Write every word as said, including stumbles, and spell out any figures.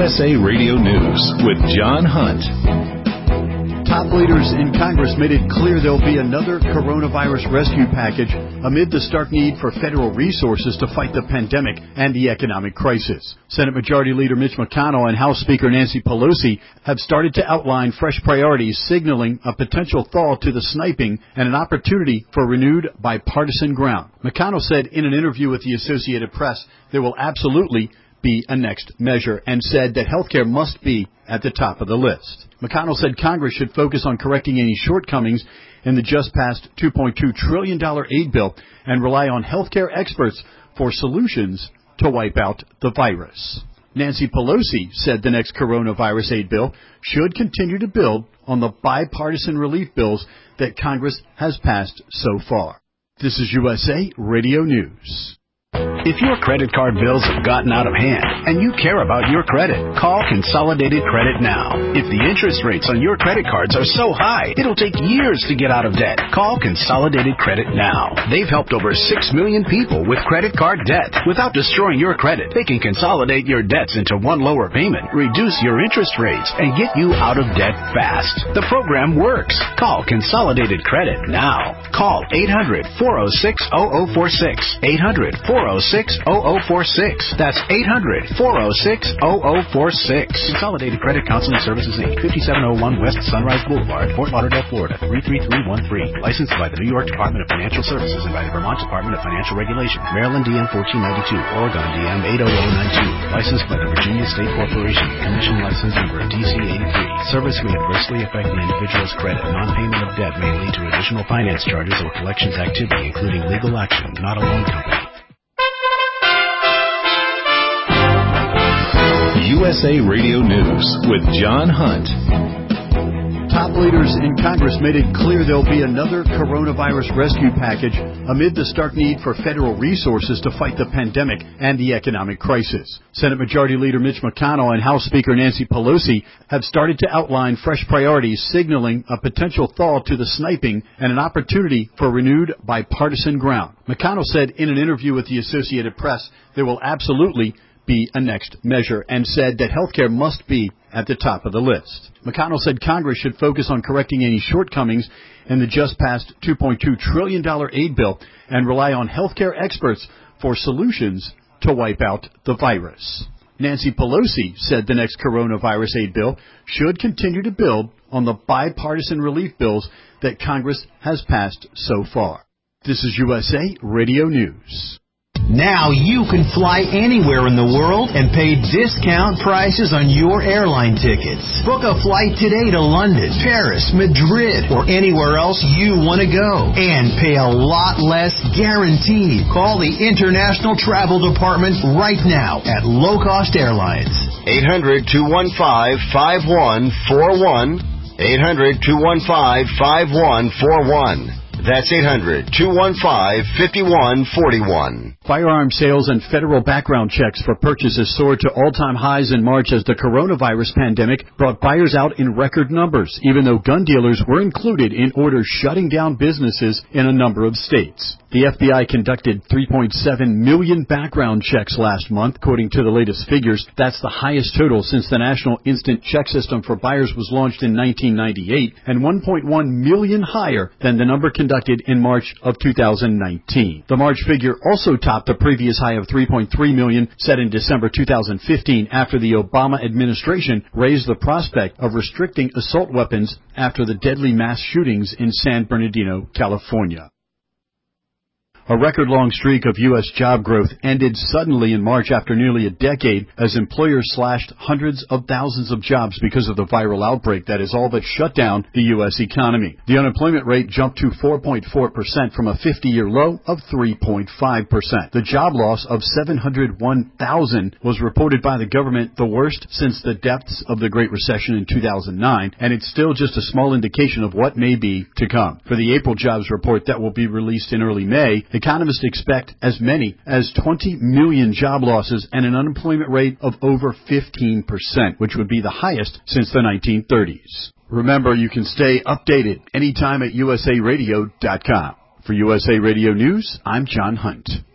S A Radio News with John Hunt. Top leaders in Congress made it clear there'll be another coronavirus rescue package amid the stark need for federal resources to fight the pandemic and the economic crisis. Senate Majority Leader Mitch McConnell and House Speaker Nancy Pelosi have started to outline fresh priorities, signaling a potential thaw to the sniping and an opportunity for renewed bipartisan ground. McConnell said in an interview with the Associated Press there will absolutely be a next measure and said that health care must be at the top of the list. McConnell said Congress should focus on correcting any shortcomings in the just-passed two point two trillion dollars aid bill and rely on health care experts for solutions to wipe out the virus. Nancy Pelosi said the next coronavirus aid bill should continue to build on the bipartisan relief bills that Congress has passed so far. This is U S A Radio News. If your credit card bills have gotten out of hand and you care about your credit, call Consolidated Credit now. If the interest rates on your credit cards are so high, it'll take years to get out of debt. Call Consolidated Credit now. They've helped over six million people with credit card debt. Without destroying your credit, they can consolidate your debts into one lower payment, reduce your interest rates, and get you out of debt fast. The program works. Call Consolidated Credit now. Call eight hundred, four oh six, oh oh four six. eight hundred, four oh six, oh oh four six. That's eight hundred, four oh six, oh oh four six. Consolidated Credit Counseling Services, Incorporated, fifty-seven oh one West Sunrise Boulevard, Fort Lauderdale, Florida, three three three one three. Licensed by the New York Department of Financial Services and by the Vermont Department of Financial Regulation. Maryland D M fourteen ninety-two, Oregon D M eight oh oh nine two. Licensed by the Virginia State Corporation. Commission license number D C eighty-three. Service may adversely affect an individual's credit. Non-payment of debt may lead to additional finance charges or collections activity, including legal action, not a loan company. U S A Radio News with John Hunt. Top leaders in Congress made it clear there'll be another coronavirus rescue package amid the stark need for federal resources to fight the pandemic and the economic crisis. Senate Majority Leader Mitch McConnell and House Speaker Nancy Pelosi have started to outline fresh priorities, signaling a potential thaw to the sniping and an opportunity for renewed bipartisan ground. McConnell said in an interview with the Associated Press there will absolutely be a next measure and said that health care must be at the top of the list. McConnell said Congress should focus on correcting any shortcomings in the just-passed two point two trillion dollars aid bill and rely on health care experts for solutions to wipe out the virus. Nancy Pelosi said the next coronavirus aid bill should continue to build on the bipartisan relief bills that Congress has passed so far. This is U S A Radio News. Now you can fly anywhere in the world and pay discount prices on your airline tickets. Book a flight today to London, Paris, Madrid, or anywhere else you want to go. And pay a lot less guaranteed. Call the International Travel Department right now at Low Cost Airlines. eight hundred, two one five, five one four one. eight hundred, two one five, five one four one. That's eight hundred, two one five, five one four one. Firearm sales and federal background checks for purchases soared to all-time highs in March as the coronavirus pandemic brought buyers out in record numbers, even though gun dealers were included in orders shutting down businesses in a number of states. The F B I conducted three point seven million background checks last month, according to the latest figures. That's the highest total since the National Instant Check System for Buyers was launched in nineteen ninety-eight, and one point one million higher than the number conducted in March of two thousand nineteen. The March figure also topped the previous high of three point three million set in December two thousand fifteen after the Obama administration raised the prospect of restricting assault weapons after the deadly mass shootings in San Bernardino, California. A record-long streak of U S job growth ended suddenly in March after nearly a decade as employers slashed hundreds of thousands of jobs because of the viral outbreak that has all but shut down the U S economy. The unemployment rate jumped to four point four percent from a fifty-year low of three point five percent. The job loss of seven hundred one thousand was reported by the government, the worst since the depths of the Great Recession in two thousand nine, and it's still just a small indication of what may be to come. For the April jobs report that will be released in early May, economists expect as many as twenty million job losses and an unemployment rate of over fifteen percent, which would be the highest since the nineteen thirties. Remember, you can stay updated anytime at U S A radio dot com. For U S A Radio News, I'm John Hunt.